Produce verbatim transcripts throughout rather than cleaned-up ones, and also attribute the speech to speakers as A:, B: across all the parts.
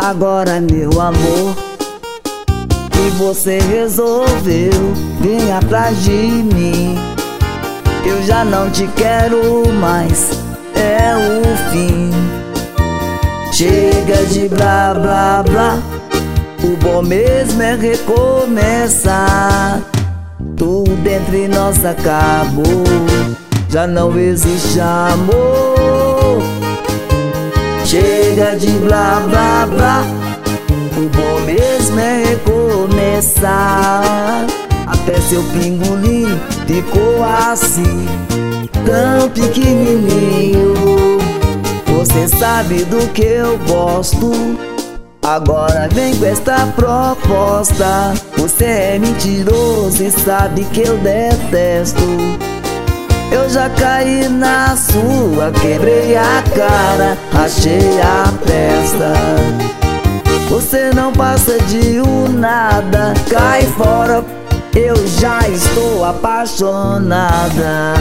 A: Agora, meu amor, que você resolveu vir atrás de mim. Eu já não te quero mais, é o fim. Chega de blá blá blá, o bom mesmo é recomeçar. Tudo entre nós acabou, já não existe amor. Chega de blá blá blá, o bom mesmo é recomeçar. Até seu pingolim ficou assim, tão pequenininho. Você sabe do que eu gosto, agora vem com esta proposta. Você é mentiroso e sabe que eu detesto. Eu já caí na sua, quebrei a cara, rachei a testa. Você não passa de um nada, cai fora, eu já estou apaixonada.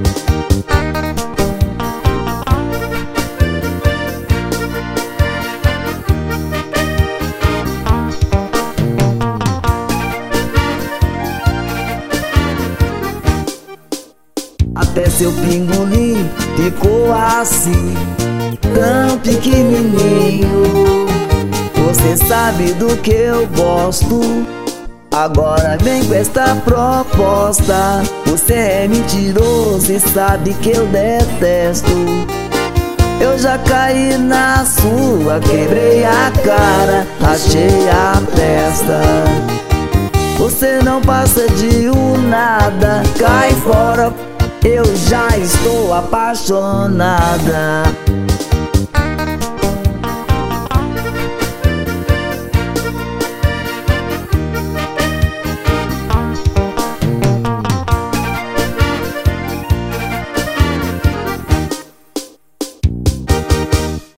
A: Até seu pingolim ficou assim, tão pequenininho. Você sabe do que eu gosto, agora vem com esta proposta. Você é mentiroso e sabe que eu detesto. Eu já caí na sua, quebrei a cara, rachei a testa. Você não passa de um nada, cai fora, eu já estou apaixonada.